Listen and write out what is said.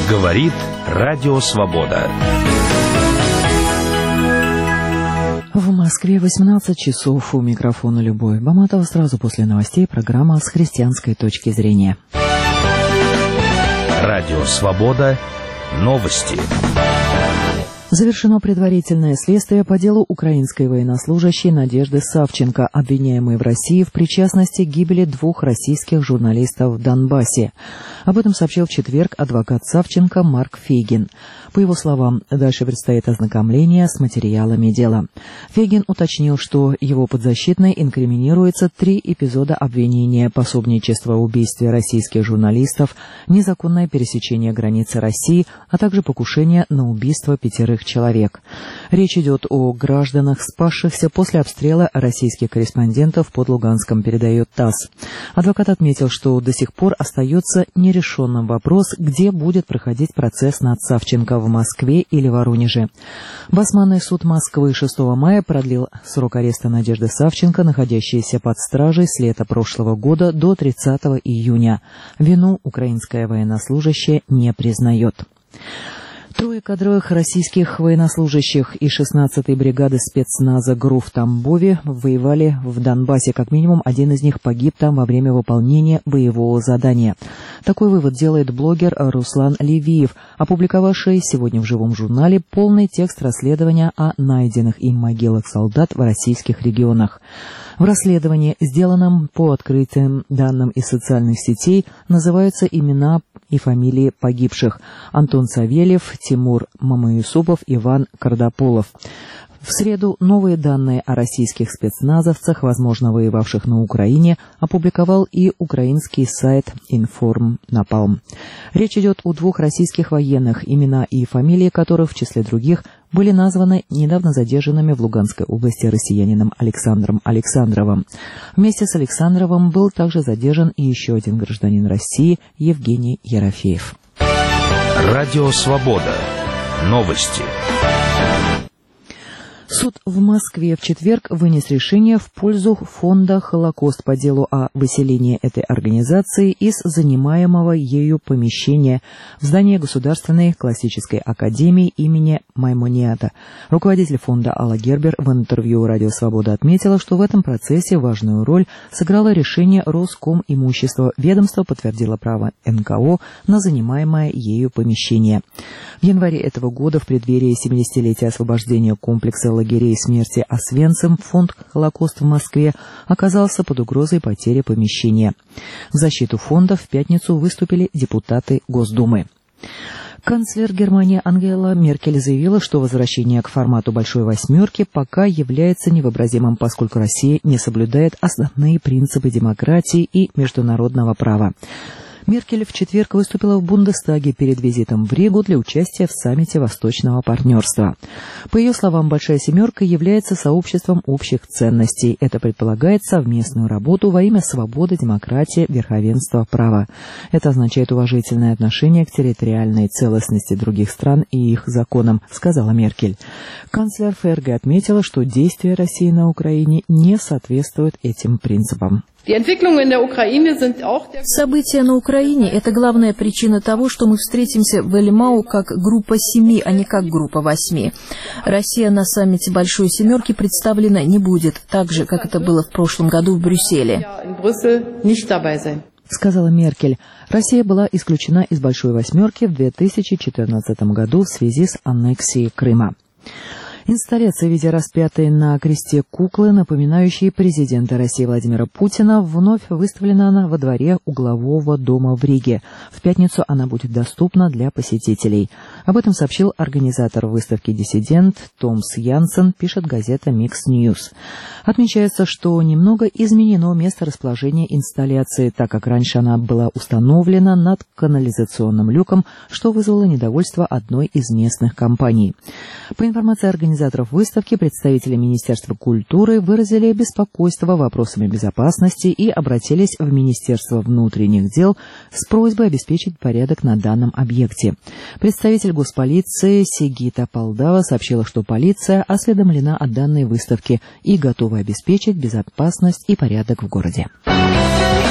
Говорит Радио Свобода. В Москве 18 часов. У микрофона Любовь Баматова. Сразу после новостей программа с христианской точки зрения. Радио Свобода. Новости. Завершено предварительное следствие по делу украинской военнослужащей Надежды Савченко, обвиняемой в России в причастности к гибели 2 российских журналистов в Донбассе. Об этом сообщил в четверг адвокат Савченко Марк Фейгин. По его словам, дальше предстоит ознакомление с материалами дела. Фейгин уточнил, что его подзащитной инкриминируется 3 эпизода обвинения: пособничество в убийстве российских журналистов, незаконное пересечение границы России, а также покушение на убийство 5 человек. Речь идет о гражданах, спасшихся после обстрела российских корреспондентов под Луганском, передает ТАСС. Адвокат отметил, что до сих пор остается нерешенным вопрос, где будет проходить процесс над Савченко, в Москве или Воронеже. Басманный суд Москвы 6 мая продлил срок ареста Надежды Савченко, находящейся под стражей с лета прошлого года, до 30 июня. Вину украинская военнослужащая не признает. 3 кадровых российских военнослужащих и 16-й бригады спецназа ГРУ в Тамбове воевали в Донбассе. Как минимум, один из них погиб там во время выполнения боевого задания. Такой вывод делает блогер Руслан Левиев, опубликовавший сегодня в живом журнале полный текст расследования о найденных им могилах солдат в российских регионах. В расследовании, сделанном по открытым данным из социальных сетей, называются имена и фамилии погибших: Антон Савельев, Тимур Мамаюсупов, Иван Кардополов. В среду новые данные о российских спецназовцах, возможно, воевавших на Украине, опубликовал и украинский сайт Информнапалм. Речь идет о 2 российских военных, имена и фамилии которых, в числе других, были названы недавно задержанными в Луганской области россиянином Александром Александровым. Вместе с Александровым был также задержан и еще один гражданин России, Евгений Ерофеев. Радио Свобода. Новости. Суд в Москве в четверг вынес решение в пользу фонда «Холокост» по делу о выселении этой организации из занимаемого ею помещения в здании Государственной классической академии имени Маймониада. Руководитель фонда Алла Гербер в интервью «Радио Свобода» отметила, что в этом процессе важную роль сыграло решение Роскомимущества. Ведомство подтвердило право НКО на занимаемое ею помещение. В январе этого года, в преддверии 70-летия освобождения комплекса лагерей смерти Освенцим, фонд «Холокост» в Москве оказался под угрозой потери помещения. В защиту фонда в пятницу выступили депутаты Госдумы. Канцлер Германии Ангела Меркель заявила, что возвращение к формату «Большой восьмерки» пока является невообразимым, поскольку Россия не соблюдает основные принципы демократии и международного права. Меркель в четверг выступила в Бундестаге перед визитом в Ригу для участия в саммите Восточного партнерства. По ее словам, «Большая семерка» является сообществом общих ценностей. Это предполагает совместную работу во имя свободы, демократии, верховенства права. Это означает уважительное отношение к территориальной целостности других стран и их законам, сказала Меркель. Канцлер ФРГ отметила, что действия России на Украине не соответствуют этим принципам. События на Украине – это главная причина того, что мы встретимся в Эльмау как группа 7, а не как группа 8. Россия на саммите «Большой семерки» представлена не будет, так же, как это было в прошлом году в Брюсселе. Сказала Меркель. Россия была исключена из «Большой восьмерки» в 2014 году в связи с аннексией Крыма. Инсталляция в виде распятой на кресте куклы, напоминающей президента России Владимира Путина, вновь выставлена во дворе углового дома в Риге. В пятницу она будет доступна для посетителей. Об этом сообщил организатор выставки «Диссидент» Томс Янсен, пишет газета Mix News. Отмечается, что немного изменено место расположения инсталляции, так как раньше она была установлена над канализационным люком, что вызвало недовольство одной из местных компаний. По информации организаторов выставки, представители Министерства культуры выразили беспокойство вопросами безопасности и обратились в Министерство внутренних дел с просьбой обеспечить порядок на данном объекте. Представитель госполиции Сигита Полдава сообщила, что полиция осведомлена о данной выставке и готова обеспечить безопасность и порядок в городе.